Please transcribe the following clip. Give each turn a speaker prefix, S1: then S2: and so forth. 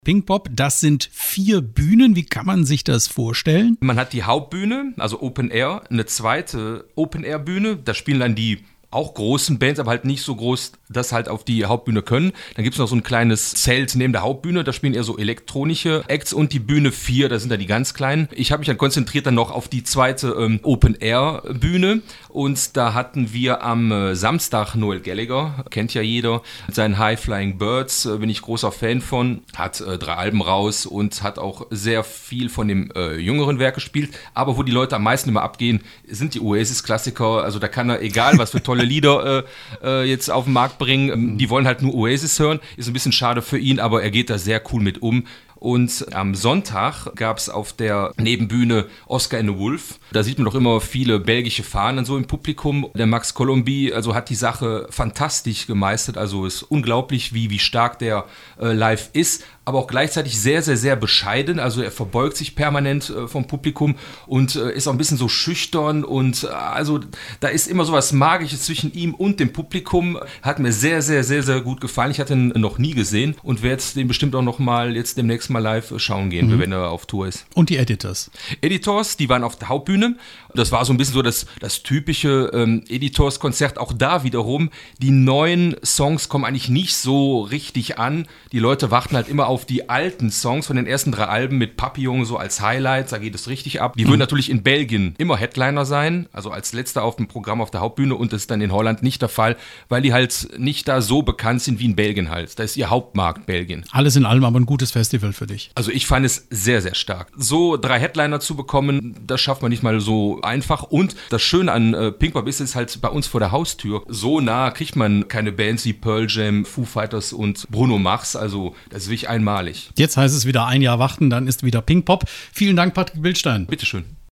S1: Pinkpop, das sind 4 Bühnen. Wie kann man sich das vorstellen?
S2: Man hat die Hauptbühne, also Open Air, eine zweite Open Air Bühne. Da spielen dann die auch großen Bands, aber halt nicht so groß, dass halt auf die Hauptbühne können. Dann gibt es noch so ein kleines Zelt neben der Hauptbühne, da spielen eher so elektronische Acts und die Bühne 4, da sind dann die ganz kleinen. Ich habe mich dann konzentriert dann noch auf die zweite Open-Air-Bühne und da hatten wir am Samstag Noel Gallagher, kennt ja jeder, mit seinen High Flying Birds, bin ich großer Fan von, hat 3 Alben raus und hat auch sehr viel von dem jüngeren Werk gespielt, aber wo die Leute am meisten immer abgehen, sind die Oasis-Klassiker, also da kann er, egal was für tolle Lieder jetzt auf den Markt bringen. Die wollen halt nur Oasis hören. Ist ein bisschen schade für ihn, aber er geht da sehr cool mit um. Und am Sonntag gab es auf der Nebenbühne Oscar and the Wolf. Da sieht man doch immer viele belgische Fahnen so im Publikum. Der Max Colomby also hat die Sache fantastisch gemeistert. Also ist unglaublich, wie stark der live ist. Aber auch gleichzeitig sehr, sehr, sehr bescheiden. Also er verbeugt sich permanent vom Publikum und ist auch ein bisschen so schüchtern. Und also da ist immer so was Magisches zwischen ihm und dem Publikum. Hat mir sehr, sehr, sehr, sehr gut gefallen. Ich hatte ihn noch nie gesehen und werde den bestimmt auch noch mal jetzt demnächst mal live schauen gehen, wenn er auf Tour ist.
S1: Und die Editors?
S2: Editors, die waren auf der Hauptbühne. Das war so ein bisschen so das typische Editors-Konzert. Auch da wiederum, die neuen Songs kommen eigentlich nicht so richtig an. Die Leute warten halt immer auf die alten Songs von den ersten 3 Alben mit Papillon so als Highlights. Da geht es richtig ab. Die würden natürlich in Belgien immer Headliner sein, also als letzter auf dem Programm auf der Hauptbühne, und das ist dann in Holland nicht der Fall, weil die halt nicht da so bekannt sind wie in Belgien halt. Da ist ihr Hauptmarkt Belgien.
S1: Alles in allem aber ein gutes Festival für dich.
S2: Also ich fand es sehr, sehr stark. So 3 Headliner zu bekommen, das schafft man nicht mal so einfach. Und das Schöne an Pinkpop ist es halt bei uns vor der Haustür. So nah kriegt man keine Bands wie Pearl Jam, Foo Fighters und Bruno Mars. Also das ist wirklich einmalig.
S1: Jetzt heißt es wieder ein Jahr warten, dann ist wieder Pinkpop. Vielen Dank, Patrick Bildstein.
S2: Bitteschön.